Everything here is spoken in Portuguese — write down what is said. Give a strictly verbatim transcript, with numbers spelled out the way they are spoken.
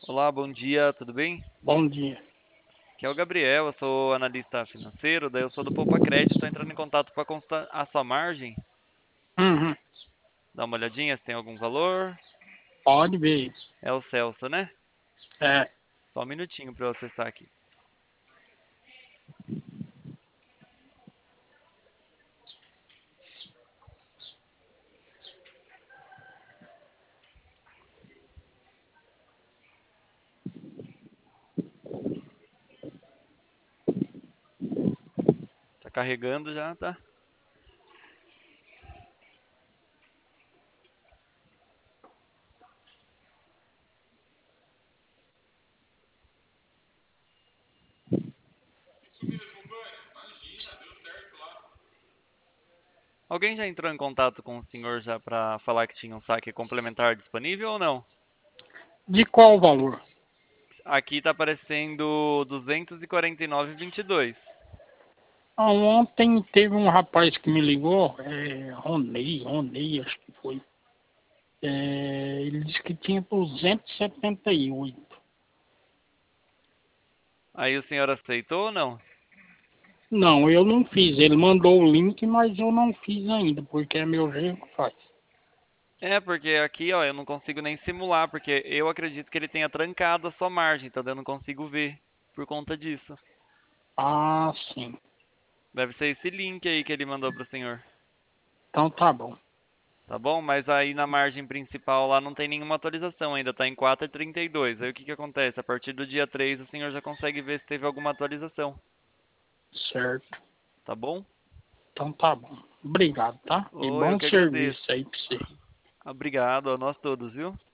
Olá, bom dia, tudo bem? Bom dia. Aqui é o Gabriel, eu sou analista financeiro, daí eu sou do Poupa Crédito, estou entrando em contato para consultar a sua margem. Uhum. Dá uma olhadinha se tem algum valor. Pode ver. É o Celso, né? É, Só um minutinho para eu acessar aqui. Tá carregando já, tá? Alguém já entrou em contato com o senhor já para falar que tinha um saque complementar disponível ou não? de qual valor? Aqui tá aparecendo duzentos e quarenta e nove e vinte e dois. Ah, ontem teve um rapaz que me ligou, é, Ronei, Ronei, acho que foi. É, ele disse que tinha duzentos e setenta e oito. Aí o senhor aceitou ou não? Não, eu não fiz. Ele mandou o link, mas eu não fiz ainda, porque é meu genro que faz. É, porque aqui, ó, eu não consigo nem simular, porque eu acredito que ele tenha trancado a sua margem, então eu não consigo ver por conta disso. Ah, sim. Deve ser esse link aí que ele mandou pro senhor, Então tá bom. tá bom? Mas aí na margem principal lá não tem nenhuma atualização ainda, tá em quatro e trinta e dois. Aí o que que acontece? A partir do dia três o senhor já consegue ver se teve alguma atualização, Certo. tá bom? Então tá bom. Obrigado, tá? E Ô, eu bom que serviço agradeço. aí pra você. Obrigado a nós todos, viu?